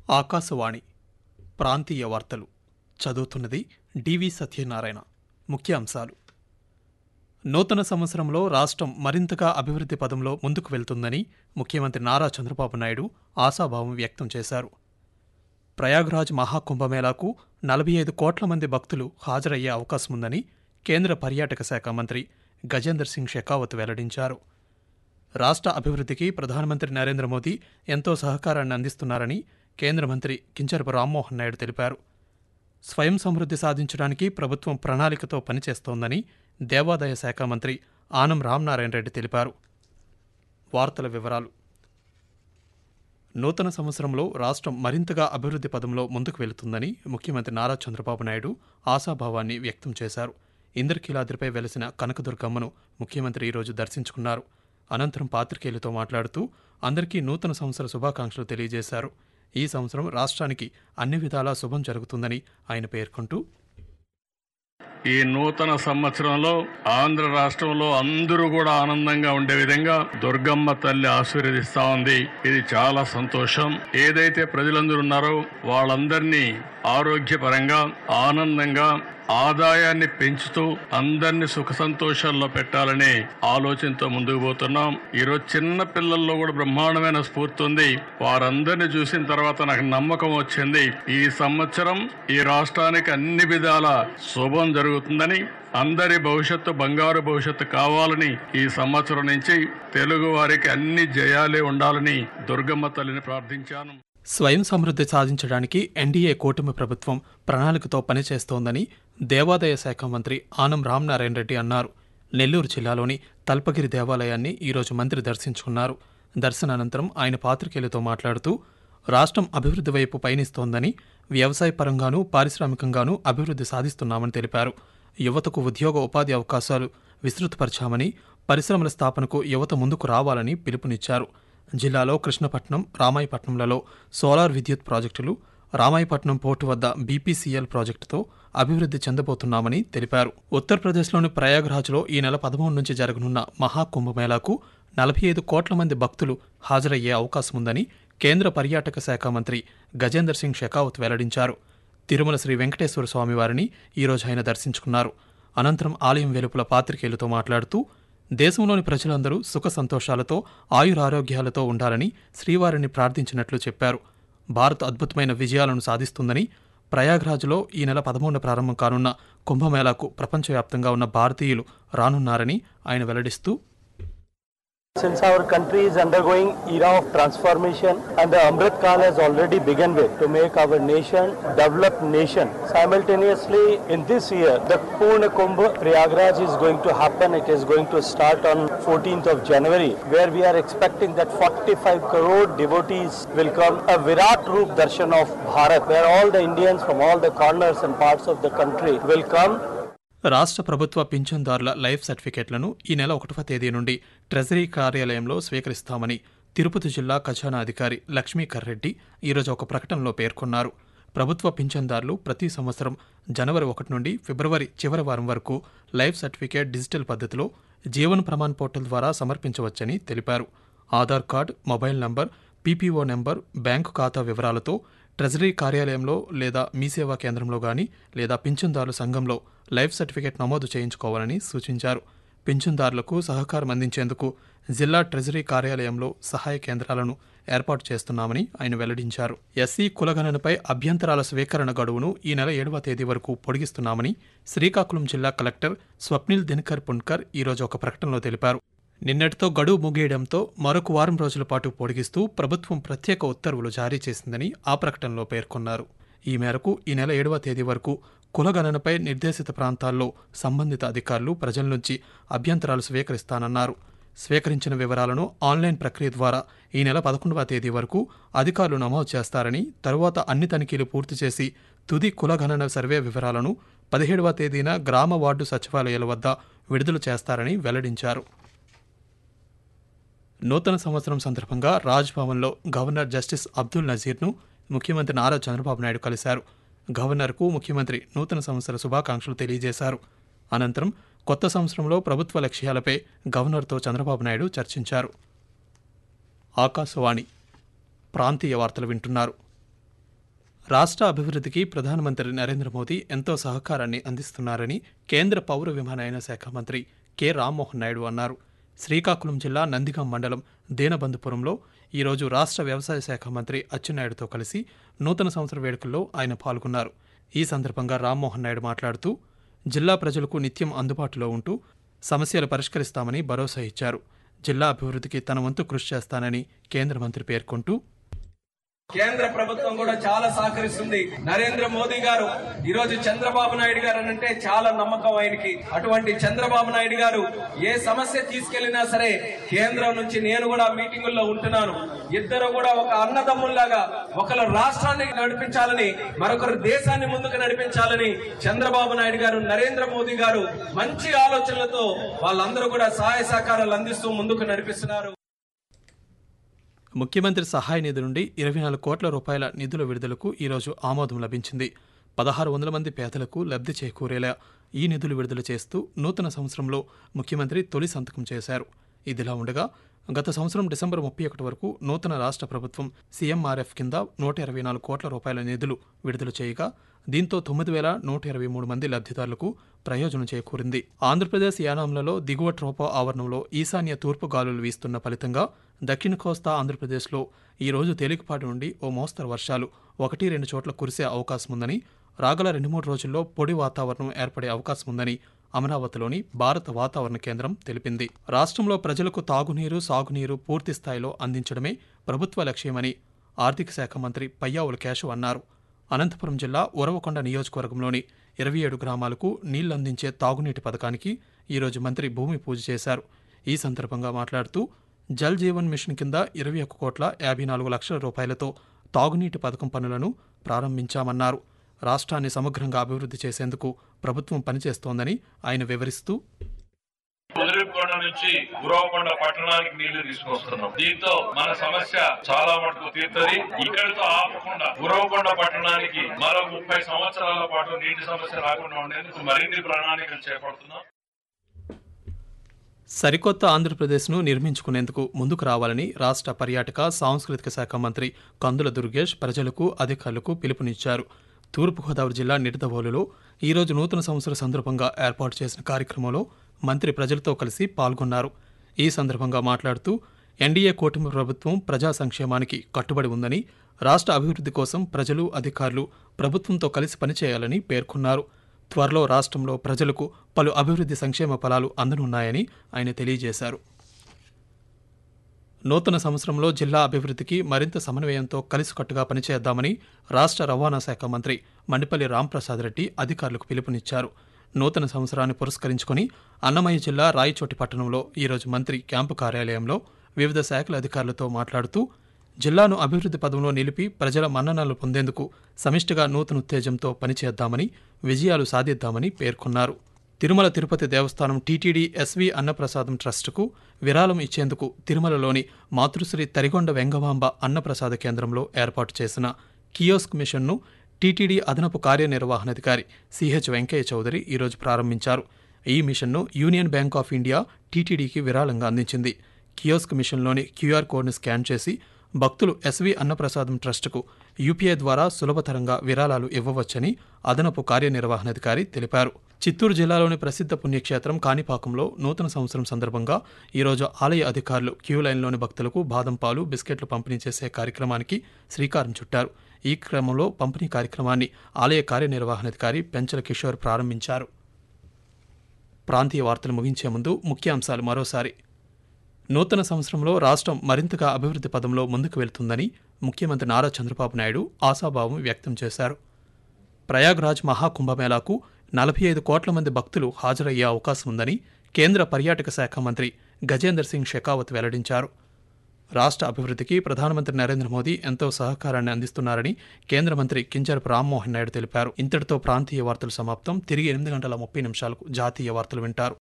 ఆకాశవాణి ప్రాంతీయ వార్తలు చదువుతున్నది డివి సత్యనారాయణ. ముఖ్యాంశాలు: నూతన సంవత్సరంలో రాష్ట్రం మరింతగా అభివృద్ధి పదంలో ముందుకు వెళ్తుందని ముఖ్యమంత్రి నారా చంద్రబాబు నాయుడు ఆశాభావం వ్యక్తం చేశారు. ప్రయాగ్రాజ్ మహాకుంభమేళాకు 45 కోట్ల మంది భక్తులు హాజరయ్యే అవకాశముందని కేంద్ర పర్యాటక శాఖ మంత్రి గజేంద్ర సింగ్ షెకావత్ వెల్లడించారు. రాష్ట్ర అభివృద్ధికి ప్రధానమంత్రి నరేంద్ర మోదీ ఎంతో సహకారాన్ని అందిస్తున్నారని కేంద్ర మంత్రి కింజరపు రామ్మోహన్ నాయుడు తెలిపారు. స్వయం సమృద్ధి సాధించడానికి ప్రభుత్వం ప్రణాళికతో పనిచేస్తోందని దేవాదాయ శాఖ మంత్రి ఆనం రామనారాయణ రెడ్డి తెలిపారు. వార్తల వివరాలు: నూతన సంవత్సరంలో రాష్ట్రం మరింతగా అభివృద్ధి పదంలో ముందుకు వెళుతుందని ముఖ్యమంత్రి నారా చంద్రబాబు నాయుడు ఆశాభావాన్ని వ్యక్తం చేశారు. ఇంద్రకీలాద్రిపై వెలసిన కనకదుర్గమ్మను ముఖ్యమంత్రి ఈరోజు దర్శించుకున్నారు. అనంతరం పాత్రికేయులతో మాట్లాడుతూ అందరికీ నూతన సంవత్సర శుభాకాంక్షలు తెలియజేశారు. ఈ సంవత్సరం రాష్ట్రానికి అన్ని విధాలా శుభం జరుగుతుందని ఆయన పేర్కొంటూ, ఈ నూతన సంవత్సరంలో ఆంధ్ర రాష్ట్రంలో అందరూ కూడా ఆనందంగా ఉండే విధంగా దుర్గమ్మ తల్లి ఆశీర్వదిస్తా ఉంది. ఇది చాలా సంతోషం. ఏదైతే ప్రజలందరూ ఉన్నారో వాళ్ళందరినీ ఆరోగ్యపరంగా ఆనందంగా ఆదాయాన్ని పెంచుతూ అందరినీ సుఖ సంతోషాల్లో పెట్టాలనే ఆలోచనతో ముందుకు పోతున్నాం. ఈరోజు చిన్న పిల్లల్లో కూడా బ్రహ్మాండమైన స్ఫూర్తి ఉంది. వారందరినీ చూసిన తర్వాత నాకు నమ్మకం వచ్చింది, ఈ సంవత్సరం ఈ రాష్ట్రానికి అన్ని విధాల శుభం జరుగుతుందని, అందరి భవిష్యత్తు బంగారు భవిష్యత్తు కావాలని ఈ సంవత్సరం నుంచి తెలుగు వారికి అన్ని జయాలే ఉండాలని దుర్గమ్మ తల్లిని ప్రార్థించాను. స్వయం సమృద్ధి సాధించడానికి ఎన్డీఏ కూటమి ప్రభుత్వం ప్రణాళికతో పనిచేస్తోందని దేవాదాయ శాఖ మంత్రి ఆనం రామనారాయణ రెడ్డి అన్నారు. నెల్లూరు జిల్లాలోని తల్పగిరి దేవాలయాన్ని ఈరోజు మంత్రి దర్శించుకున్నారు. దర్శనానంతరం ఆయన పాత్రికేయులతో మాట్లాడుతూ రాష్ట్రం అభివృద్ధి వైపు పయనిస్తోందని, వ్యవసాయ పరంగానూ పారిశ్రామికంగానూ అభివృద్ధి సాధిస్తున్నామని తెలిపారు. యువతకు ఉద్యోగ ఉపాధి అవకాశాలు విస్తృతపరిచామని, పరిశ్రమల స్థాపనకు యువత ముందుకు రావాలని పిలుపునిచ్చారు. జిల్లాలో కృష్ణపట్నం, రామాయపట్నంలలో సోలార్ విద్యుత్ ప్రాజెక్టులు, రామాయపట్నం పోర్టు వద్ద బీపీసీఎల్ ప్రాజెక్టుతో అభివృద్ధి చెందబోతున్నామని తెలిపారు. ఉత్తరప్రదేశ్లోని ప్రయాగ్రాజ్లో ఈ నెల 13 నుంచి జరగనున్న మహాకుంభమేళాకు 45 కోట్ల మంది భక్తులు హాజరయ్యే అవకాశముందని కేంద్ర పర్యాటక శాఖ మంత్రి గజేంద్ర సింగ్ షెకావత్ వెల్లడించారు. తిరుమల శ్రీ వెంకటేశ్వర స్వామివారిని ఈరోజు ఆయన దర్శించుకున్నారు. అనంతరం ఆలయం వెలుపల పాత్రికేయులతో మాట్లాడుతూ దేశంలోని ప్రజలందరూ సుఖ సంతోషాలతో ఆయురారోగ్యాలతో ఉండాలని శ్రీవారిని ప్రార్థించినట్లు చెప్పారు. భారత్ అద్భుతమైన విజయాలను సాధిస్తుందని, ప్రయాగ్రాజ్లో ఈ నెల 13 ప్రారంభం కానున్న కుంభమేళాకు ప్రపంచవ్యాప్తంగా ఉన్న భారతీయులు రానున్నారని ఆయన వెల్లడిస్తూ, Since our country is undergoing era of transformation and the Amrit Kaal has already begun with to make our nation developed nation. Simultaneously in this year the Purna Kumbh Prayagraj is going to happen. It is going to start on 14th of January where we are expecting that 45 crore devotees will come. A Virat Roop Darshan of Bharat where all the Indians from all the corners and parts of the country will come. రాష్ట్ర ప్రభుత్వ పింఛన్దారుల life సర్టిఫికెట్లను ఈ నెల 1వ తేదీ నుండి treasury కార్యాలయంలో స్వీకరిస్తామని తిరుపతి జిల్లా ఖజానా అధికారి లక్ష్మీకర్ రెడ్డి ఈరోజు ఒక ప్రకటనలో పేర్కొన్నారు. ప్రభుత్వ పింఛన్దారులు ప్రతి సంవత్సరం జనవరి 1 నుండి ఫిబ్రవరి చివరి వారం వరకు లైఫ్ సర్టిఫికేట్ డిజిటల్ పద్ధతిలో జీవన్ ప్రమాణ్ పోర్టల్ ద్వారా సమర్పించవచ్చని తెలిపారు. Aadhaar card, mobile number, PPO number, bank ఖాతా వివరాలతో ట్రెజరీ కార్యాలయంలో లేదా మీ సేవా కేంద్రంలో గానీ లేదా పింఛన్దారుల సంఘంలో లైఫ్ సర్టిఫికేట్ నమోదు చేయించుకోవాలని సూచించారు. పింఛన్దారులకు సహకారం అందించేందుకు జిల్లా ట్రెజరీ కార్యాలయంలో సహాయ కేంద్రాలను ఏర్పాటు చేస్తున్నామని ఆయన వెల్లడించారు. ఎస్సీ కులగణనపై అభ్యంతరాల స్వీకరణ గడువును ఈ నెల 7వ తేదీ వరకు పొడిగిస్తున్నామని శ్రీకాకుళం జిల్లా కలెక్టర్ స్వప్నిల్ దినకర్ పున్కర్ ఈరోజు ఒక ప్రకటనలో తెలిపారు. నిన్నటితో గడువు ముగియడంతో మరొక వారం రోజుల పాటు పొడిగిస్తూ ప్రభుత్వం ప్రత్యేక ఉత్తర్వులు జారీ చేసిందని ఆ ప్రకటనలో పేర్కొన్నారు. ఈ మేరకు ఈ నెల 7వ తేదీ వరకు కులగణనపై నిర్దేశిత ప్రాంతాల్లో సంబంధిత అధికారులు ప్రజల నుంచి అభ్యంతరాలు స్వీకరిస్తానన్నారు. స్వీకరించిన వివరాలను ఆన్లైన్ ప్రక్రియ ద్వారా ఈ నెల 11వ తేదీ వరకు అధికారులు నమోదు చేస్తారని, తరువాత అన్ని తనిఖీలు పూర్తి చేసి తుది కులగణన సర్వే వివరాలను 17వ తేదీన గ్రామ వార్డు సచివాలయాల వద్ద విడుదల చేస్తారని వెల్లడించారు. నూతన సంవత్సరం సందర్భంగా రాజ్భవన్లో గవర్నర్ జస్టిస్ అబ్దుల్ నజీర్ను ముఖ్యమంత్రి నారా చంద్రబాబు నాయుడు కలిశారు. గవర్నర్కు ముఖ్యమంత్రి నూతన సంవత్సర శుభాకాంక్షలు తెలియజేశారు. అనంతరం కొత్త సంవత్సరంలో ప్రభుత్వ లక్ష్యాలపై గవర్నర్తో చంద్రబాబు నాయుడు చర్చించారు. ఆకాశవాణి ప్రాంతీయ వార్తలు వింటున్నారు. రాష్ట్ర అభివృద్ధికి ప్రధానమంత్రి నరేంద్ర మోదీ ఎంతో సహకారాన్ని అందిస్తున్నారని కేంద్ర పౌర విమానయాన శాఖ మంత్రి కె రామ్మోహన్ నాయుడు అన్నారు. శ్రీకాకుళం జిల్లా నందిగాం మండలం దేనబంధుపురంలో ఈరోజు రాష్ట్ర వ్యవసాయ శాఖ మంత్రి అచ్చెన్నాయుడుతో కలిసి నూతన సంవత్సర వేడుకల్లో ఆయన పాల్గొన్నారు. ఈ సందర్భంగా రామ్మోహన్ నాయుడు మాట్లాడుతూ జిల్లా ప్రజలకు నిత్యం అందుబాటులో ఉంటూ సమస్యలు పరిష్కరిస్తామని భరోసా ఇచ్చారు. జిల్లా అభివృద్ధికి తన వంతు కృషి చేస్తానని కేంద్ర మంత్రి పేర్కొంటూ కేంద్ర ప్రభుత్వం కూడా చాలా సహకరిస్తుంది. నరేంద్ర మోదీ గారు ఈరోజు చంద్రబాబు నాయుడు గారు అంటే చాలా నమ్మకం ఆయనకి. అటువంటి చంద్రబాబు నాయుడు గారు ఏ సమస్య తీసుకెళ్లినా సరే కేంద్రం నుంచి నేను కూడా మీటింగుల్లో ఉంటున్నాను. ఇద్దరు కూడా ఒక అన్నదమ్ముల్లాగా ఒకరు రాష్ట్రాన్ని నడిపించాలని మరొకరు దేశాన్ని ముందుకు నడిపించాలని చంద్రబాబు నాయుడు గారు నరేంద్ర మోదీ గారు మంచి ఆలోచనలతో వాళ్ళందరూ కూడా సహాయ సహకారాలు అందిస్తూ ముందుకు నడిపిస్తున్నారు. ముఖ్యమంత్రి సహాయ నిధి నుండి 24 కోట్ల రూపాయల నిధుల విడుదలకు ఈరోజు ఆమోదం లభించింది. 1600 మంది పేదలకు లబ్ధి చేకూరేలా ఈ నిధులు విడుదల చేస్తూ నూతన సంవత్సరంలో ముఖ్యమంత్రి తొలి సంతకం చేశారు. ఇదిలా ఉండగా గత సంవత్సరం డిసెంబర్ 31 వరకు నూతన రాష్ట్ర ప్రభుత్వం సీఎంఆర్ఎఫ్ కింద 124 కోట్ల రూపాయల నిధులు విడుదల చేయగా దీంతో 9123 మంది లబ్ధిదారులకు ప్రయోజనం చేకూరింది. ఆంధ్రప్రదేశ్ యానాంలలో దిగువ ట్రోపో ఆవరణంలో ఈశాన్య తూర్పు గాలులు వీస్తున్న ఫలితంగా దక్షిణ కోస్తా ఆంధ్రప్రదేశ్లో ఈ రోజు తేలికపాటి నుండి ఓ మోస్తరు వర్షాలు 1-2 చోట్ల కురిసే అవకాశం ఉందని, రాగల 2-3 రోజుల్లో పొడి వాతావరణం ఏర్పడే అవకాశం ఉందని అమరావతిలోని భారత వాతావరణ కేంద్రం తెలిపింది. రాష్ట్రంలో ప్రజలకు తాగునీరు, సాగునీరు పూర్తి స్థాయిలో అందించడమే ప్రభుత్వ లక్ష్యమని ఆర్థిక శాఖ మంత్రి పయ్యావుల కేశవ్ అన్నారు. అనంతపురం జిల్లా ఉరవకొండ నియోజకవర్గంలోని 27 గ్రామాలకు నీళ్లందించే తాగునీటి పథకానికి ఈరోజు మంత్రి భూమి పూజ చేశారు. ఈ సందర్భంగా మాట్లాడుతూ జల్ జీవన్ మిషన్ కింద 21,54 లక్షల రూపాయలతో తాగునీటి పథకం పనులను ప్రారంభించామన్నారు. రాష్ట్రాన్ని సమగ్రంగా అభివృద్ధి చేసేందుకు ప్రభుత్వం పనిచేస్తోందని ఆయన వివరిస్తూ ఉదరికొండ నుంచి ఉరవకొండ పట్టణానికి నీళ్లు తీసుకొస్తున్నాం. దీంతో మన సమస్య చాలా మటుకు తీరుతుంది. ఇక్కడితో ఆపకుండా ఉరవకొండ పట్టణానికి మరో 30 సంవత్సరాల పాటు నీటి సమస్య రాకుండా ఉండేందుకు మరిన్ని ప్రణాళికలు చేపడుతున్నాం. సరికొత్త ఆంధ్రప్రదేశ్ను నిర్మించుకునేందుకు ముందుకు రావాలని రాష్ట్ర పర్యాటక సాంస్కృతిక శాఖ మంత్రి కందుల దుర్గేష్ ప్రజలకు, అధికారులకు పిలుపునిచ్చారు. తూర్పుగోదావరి జిల్లా నిడదవోలులో ఈరోజు నూతన సంవత్సర సందర్భంగా ఏర్పాటు చేసిన కార్యక్రమంలో మంత్రి ప్రజలతో కలిసి పాల్గొన్నారు. ఈ సందర్భంగా మాట్లాడుతూ ఎన్డీఏ కూటమి ప్రభుత్వం ప్రజా సంక్షేమానికి కట్టుబడి ఉందని, రాష్ట్ర అభివృద్ధి కోసం ప్రజలు, అధికారులు ప్రభుత్వంతో కలిసి పనిచేయాలని పేర్కొన్నారు. త్వరలో రాష్ట్రంలో ప్రజలకు పలు అభివృద్ధి సంక్షేమ ఫలాలు అందనున్నాయని ఆయన తెలియజేశారు. నూతన సంవత్సరంలో జిల్లా అభివృద్ధికి మరింత సమన్వయంతో కలిసికట్టుగా పనిచేద్దామని రాష్ట్ర రవాణా శాఖ మంత్రి మండిపల్లి రాంప్రసాద్ రెడ్డి అధికారులకు పిలుపునిచ్చారు. నూతన సంవత్సరాన్ని పురస్కరించుకుని అన్నమయ్య జిల్లా రాయచోటి పట్టణంలో ఈరోజు మంత్రి క్యాంపు కార్యాలయంలో వివిధ శాఖల అధికారులతో మాట్లాడుతూ జిల్లాను అభివృద్ధి పదంలో నిలిపి ప్రజల మన్ననలు పొందేందుకు సమిష్టిగా నూతన ఉత్తేజంతో పనిచేద్దామని, విజయాలు సాధిద్దామని పేర్కొన్నారు. తిరుమల తిరుపతి దేవస్థానం టీటీడీ ఎస్వి అన్నప్రసాదం ట్రస్టుకు విరాళం ఇచ్చేందుకు తిరుమలలోని మాతృశ్రీ తరిగొండ వెంగమాంబ అన్నప్రసాద కేంద్రంలో ఏర్పాటు చేసిన కియోస్క్ మిషన్ను టీటీడీ అదనపు కార్యనిర్వహణాధికారి సిహెచ్ వెంకయ్య చౌదరి ఈరోజు ప్రారంభించారు. ఈ మిషన్ను యూనియన్ బ్యాంక్ ఆఫ్ ఇండియా టీటీడీకి విరాళంగా అందించింది. కియోస్క్ మిషన్లోని క్యూఆర్ కోడ్ను స్కాన్ చేసి భక్తులు ఎస్వి అన్నప్రసాదం ట్రస్టుకు యూపీఐ ద్వారా సులభతరంగా విరాళాలు ఇవ్వవచ్చని అదనపు కార్యనిర్వహణాధికారి తెలిపారు. చిత్తూరు జిల్లాలోని ప్రసిద్ధ పుణ్యక్షేత్రం కాణిపాకంలో నూతన సంవత్సరం సందర్భంగా ఈరోజు ఆలయ అధికారులు క్యూ లైన్లోని భక్తులకు బాదం పాలు, బిస్కెట్లు పంపిణీ చేసే కార్యక్రమానికి శ్రీకారం చుట్టారు. ఈ క్రమంలో పంపిణీ కార్యక్రమాన్ని ఆలయ కార్యనిర్వహణాధికారి పెంచల కిషోర్ ప్రారంభించారు. ప్రాంతీయ వార్తలు ముగించే ముందు ముఖ్యాంశాలు మరోసారి. నూతన సంవత్సరంలో రాష్ట్రం మరింతగా అభివృద్ధి పదంలో ముందుకు వెళ్తుందని ముఖ్యమంత్రి నారా చంద్రబాబు నాయుడు ఆశాభావం వ్యక్తం చేశారు. ప్రయాగ్రాజ్ మహాకుంభమేళాకు 45 కోట్ల మంది భక్తులు హాజరయ్యే అవకాశం ఉందని కేంద్ర పర్యాటక శాఖ మంత్రి గజేందర్ సింగ్ షెకావత్ వెల్లడించారు. రాష్ట్ర అభివృద్ధికి ప్రధానమంత్రి నరేంద్ర మోదీ ఎంతో సహకారాన్ని అందిస్తున్నారని కేంద్ర మంత్రి కింజరపు రామ్మోహన్ నాయుడు తెలిపారు. ఇంతటితో ప్రాంతీయ వార్తలు సమాప్తం. తిరిగి 8 గంటల 30 నిమిషాలకు జాతీయ వార్తలు వింటారు.